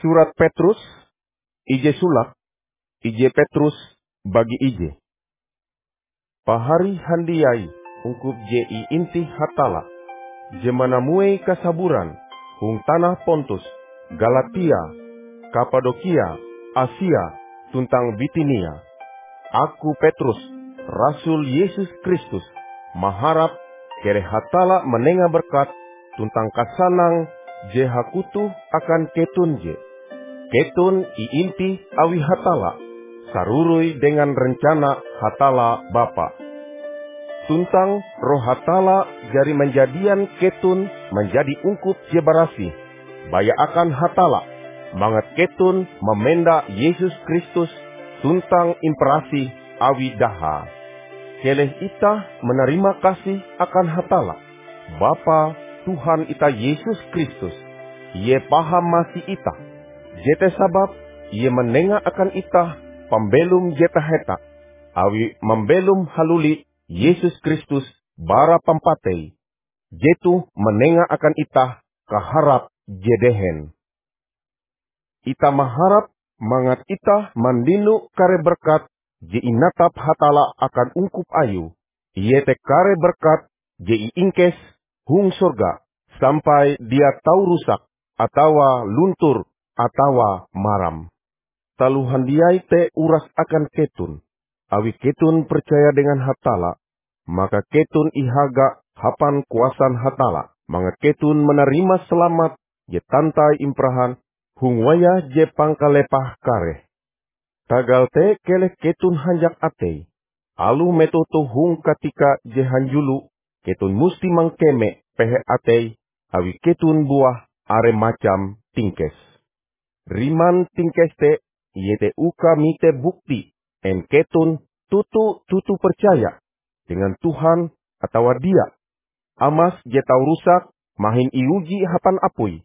Surat Petrus, ije sulak, ije Petrus bagi ije. Pahari handiai, ungkup je I inti hatala, je manamue kasaburan, hung tanah Pontus, Galatia, Kapadokia, Asia, tuntang Bitinia. Aku Petrus, Rasul Yesus Kristus, maharap kere hatala menenga berkat, tuntang kasanang je hakutu akan ketun je. Ketun I inti awi hatala, sarurui dengan rencana hatala Bapa. Tuntang roh hatala jari menjadian ketun menjadi ungkup je barasi, baya akan hatala, mangat ketun memenda Yesus Kristus, tuntang imperasi awi daha. Keleh ita menerima kasih akan hatala, Bapa Tuhan ita Yesus Kristus, Ie paham masih ita. Jete sabab Ie menenga akan ita pembelum jeta heta, awi membelum haluli Yesus Kristus bara pampatei. Jetu menenga akan ita kaharap jedehen. Ita maharap mangat ita mandinu kare berkat je inatap hatala akan ungkup ayu. Ie te kare berkat je ingkes hung surga sampai dia tau rusak atawa luntur atawa maram. Taluhan diai te uras akan ketun. Awi ketun percaya dengan hatala, maka ketun ihaga hapan kuasan hatala. Manga ketun menerima selamat je tantai imprahan hung waya je pangkalepah kare. Tagal te keleh ketun hanjak atei. Alu metoto hung katika je hanjulu, ketun musti mangkeme pehe atei, awi ketun buah are macam tingkes. Riman tingkes te, iete uka mite bukti, en ketun tutu percaya dengan Tuhan atau dia. Amas je tau rusak, mahin iuji hapan apui.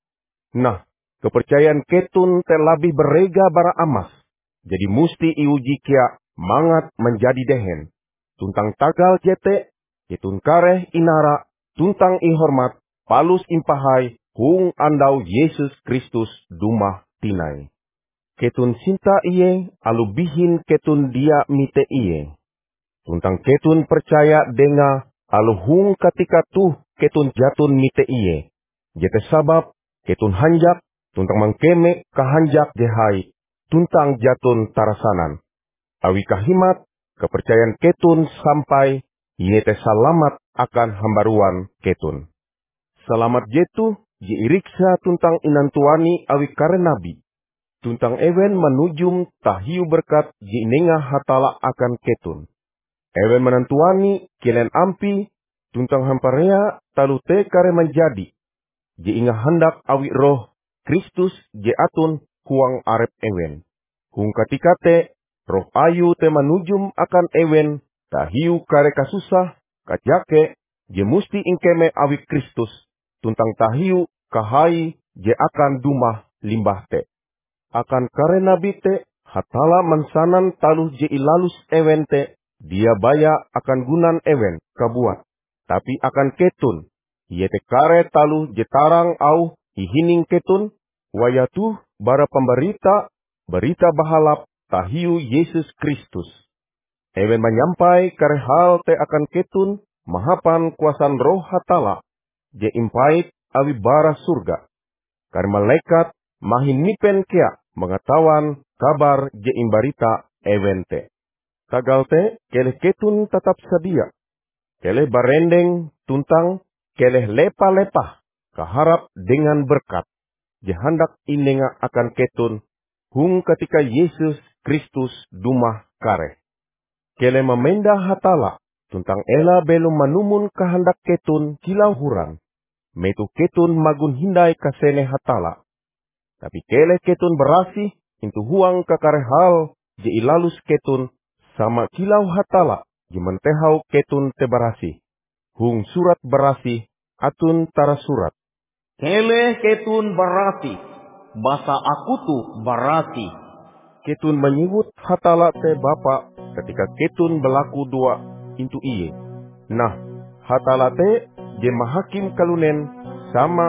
Nah, kepercayaan ketun terlebih berega bara amas. Jadi musti iuji kia mangat menjadi dehen. Tuntang tagal jete, ketun kareh inara, tuntang ihormat, palus impahai, hung andau Yesus Kristus dumah tinai. Ketun cinta iye, alu bihin ketun dia mite iye. Tuntang ketun percaya denga, alu hung ketika tuh ketun jatun mite iye. Jete sabab, ketun hanjak, tuntang mangkeme kahanjak jehai, tuntang jatun tarasanan. Awi kahimat, kepercayaan ketun sampai, yete salamat akan hambaruan ketun. Selamat jetu, jiiriksa tuntang inantuani awi kare nabi. Tuntang ewen menujum tahiu berkat jinenga hatala akan ketun. Ewen menantuani kilen ampi, tuntang hamparea talute kare menjadi. Je inga hendak awi roh Kristus je atun huang arep ewen. Hung katikate roh ayu te manujum akan ewen tahiu kare kasusah kajake je musti ingkeme awi Kristus. Tuntang tahiu kahai je akan dumah limbah te. Akan kare nabi te hatala mansanan taluh je ilalus ewen te dia baya akan gunan ewen kabuat. Tapi akan ketun. Yete kare talu jetarang au hihining ketun, wayatu bara pemberita, berita bahalap tahiu Yesus Kristus. Ewen menyampai kare hal te akan ketun, mahapan kuasan roh hatala, je impait awi bara surga. Kare malaikat mahin nipen kea mengetahuan kabar je imbarita ewen te. Tagal te keleh ketun tetap sedia. Keleh barendeng tuntang keleh lepa-lepah, kaharap dengan berkat, jahandak inenga akan ketun, hung ketika Yesus Kristus dumah kare. Keleh memenda hatala, tuntang ela belum manumun kehendak ketun kilau hurang, metu ketun magun hindai kasene hatala. Tapi keleh ketun berasih, intu huang kakare hal, je ilalus ketun, sama kilau hatala, jementehau ketun tebarasih. Hung surat berasi, atun tara surat. Keleh ketun berasi, basa aku tuh berasi. Ketun menyebut hatala te Bapa ketika ketun berlaku dua intu iye. Nah, hatala te je mahakim kalunen sama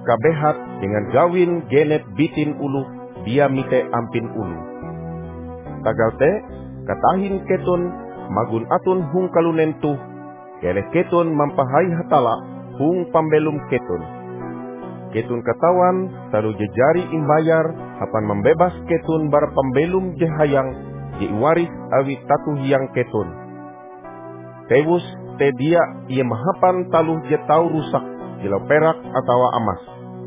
kabehat dengan gawin genet bitin ulu dia mite ampin ulu. Tagal te katahin ketun magun atun hung kalunen tuh, keleh ketun mampahai hatala hung pambelum ketun. Ketun katawan talu jejari imbayar hapan membebas ketun bar pambelum jehayang je waris awi tatu hiang ketun. Tewus te dia ia mahapan taluh je tau rusak jelau perak atau emas.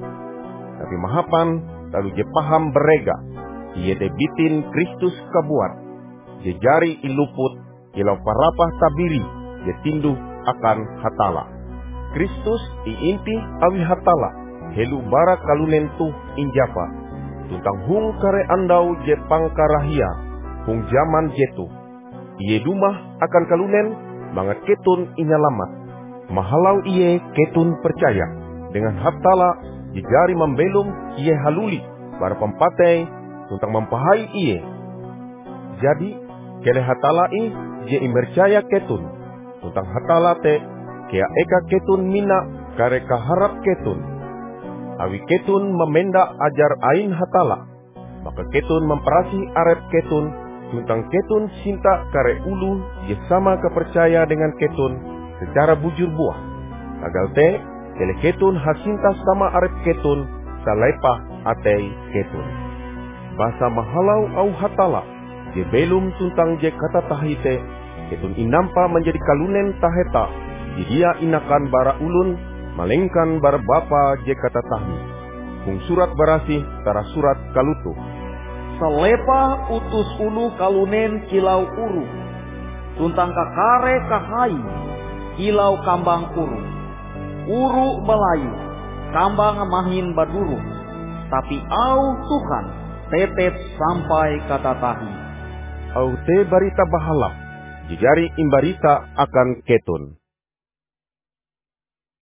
Tapi mahapan talu je paham berega ia te bitin Kristus kabuat je jari iluput jelau parapah tabiri je tinduh akan hatala. Kristus iinti awi hatala helu bara kalunen tuh injapa tuntang hung kare andau je pangkarahia hung zaman jetu iye dumah akan kalunen banget ketun inyalamat mahalau iye ketun percaya dengan hatala jejari membelum iye haluli bara pempatei tuntang mempahai iye. Jadi kele hatala i je impercaya ketun tuntang hatala te kea eka ketun mina kare kaharap ketun. Awi ketun memenda ajar ain hatala, maka ketun memperasi arep ketun, tuntang ketun cinta kare ulu je sama kepercaya dengan ketun secara bujur buah. Agal te, kele ketun hasinta sama arep ketun, salepah atei ketun. Basa mahalau au hatala, je belum tuntang je kata tahite, ketun inampa menjadi kalunen taheta, di dia inakan bara ulun, malengkan bar bapa je kata tahi. Hung surat barasih tara surat kalutu. Salepa utus ulu kalunen kilau uru, tuntang kakare kahai kilau kambang uru. Uru melayu, kambang mahin baduru, tapi au Tuhan tetep sampai kata tahi. Au te barita bahalap, jejari imbarita akan ketun.